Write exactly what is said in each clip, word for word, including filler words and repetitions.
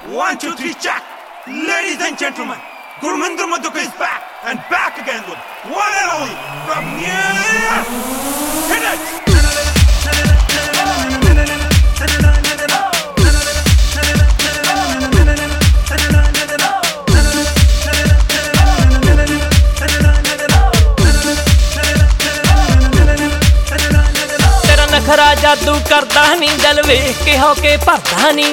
One, two, three, check. Ladies and gentlemen, Gurminder Madhuka is back and back again with one and only from here. Hit it! नखरा जादू करदा नी दिल वेख के होके भरदा नी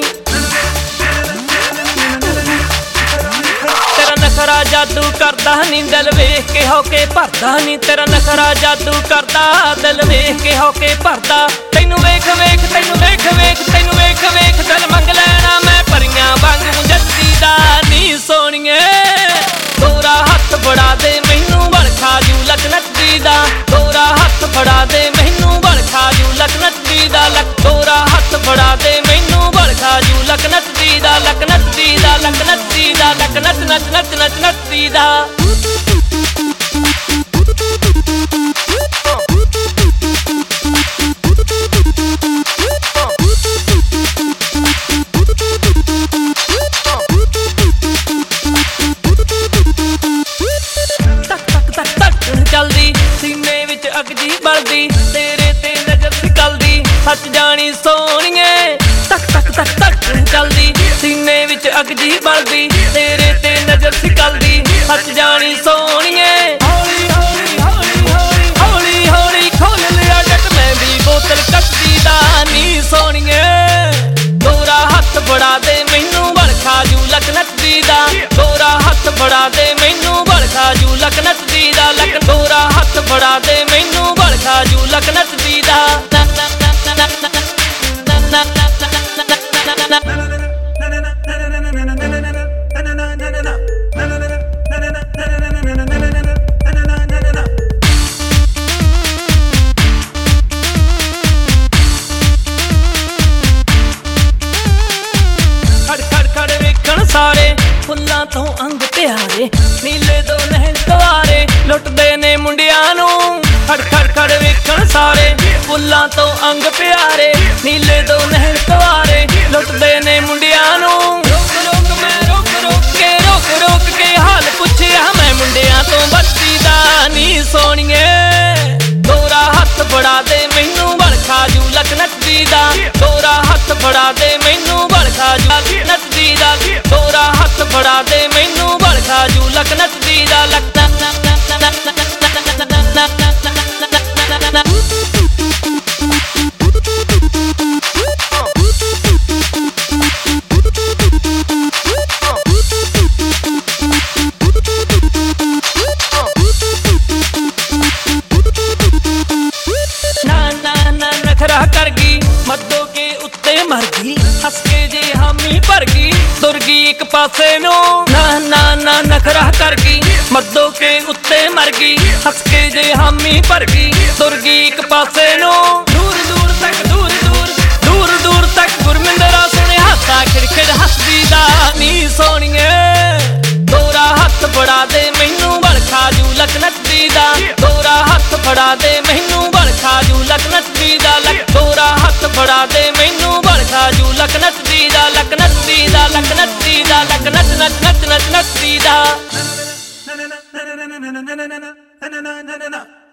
तेरा नखरा जादू करदा नी दिल वेख के होके भरदा नी तेरा नखरा जादू करदा दिल वेख के होके भरदा तैनू वेख वेख तैनू वेख वेख तैनू वेख वेख दिल मंग लेना मैं परियां वांगू जੱਤੀ दा नी सोहणीए तोरा हत्थ फड़ा दे मैनू बड़खा जू लक नੱਤੀ दा तोरा हत्थ फड़ा दे मैनू बड़खा जू लक नੱਤੀ दा लक तोरा हत्थ फड़ा दे मैनू बड़खा जू लक नੱਤੀ दा लक नੱਤੀ दा लक नੱਤੀ दा लक नੱਚ नੱਚ नੱਚ नੱਚ नੱਤੀ दा चलदी सीने विच अग जी बलदी तेरे ते नजर निकलदी सच जानी सोहणीए तक तक तक तक चलदी सीने विच अग जी बलदी तेरे ते नजर निकलदी सच जानी सोहणीए हौली हौली हौली हौली हौली हौली खोल लिया जट मैं भी बोतल कट्टी दा नी सोहणीए तोरा हत्थ फड़ा दे मैनू बड़खा जू लक नੱਤੀ दा तोरा हत्थ फड़ा दे मैनू बड़खा जू लक नੱਤੀ दा लक तोरा हत्थ फड़ा दे मैनू बड़खा जू लक नੱਤੀ दा सारे फुल्लां तो अंग प्यारे नीले दो नहर गवारे लुटदे ने मुंडियां नू खड़ खड़ खड़ वेखण सारे फुल्लां तो अंग प्यारे नीले दो नहर गवारे लुटदे ने मुंडियां नू रोक रोक मैं रोक रोक के रोक रोक के हाल पुछया मैं मुंडियां तो बत्ती दा नी सोहणीए तोरा हत्थ फड़ा दे मैनू बड़खा जू लक नੱਤੀ दा तोरा हत्थ फड़ा दे मैनू बड़खा जू लक नੱਤੀ दा तोरा हत्थ फड़ा दे मैनू बड़खा जू लक नੱਤੀ दा लक नखरा कर गई मद्दों के उत्ते मर गई हस के जे हामी भर गई तुर गई एक पासे नू ना ना ना नखरा कर गई मद्दों के उत्ते मर गई हस के जे हामी भर गई तुर गई एक पासे नू दूर दूर तक दूर दूर दूर दूर तक गुरमिंदरा सुने हासा खिड़खिड़ हसदी दा नी सोहणीए तोरा हत्थ फड़ा दे मैनू बड़खा जू लक नੱਤੀ दा तोरा हत्थ फड़ा दे मैनू बड़खा जू लक नੱਤੀ दा लक तोरा हत्थ फड़ा दे मैनू बड़खा जू लक नੱਤੀ दा लक नੱਤੀ दा लक नੱਤੀ दा लक नच नच नच नच नੱਤੀ दा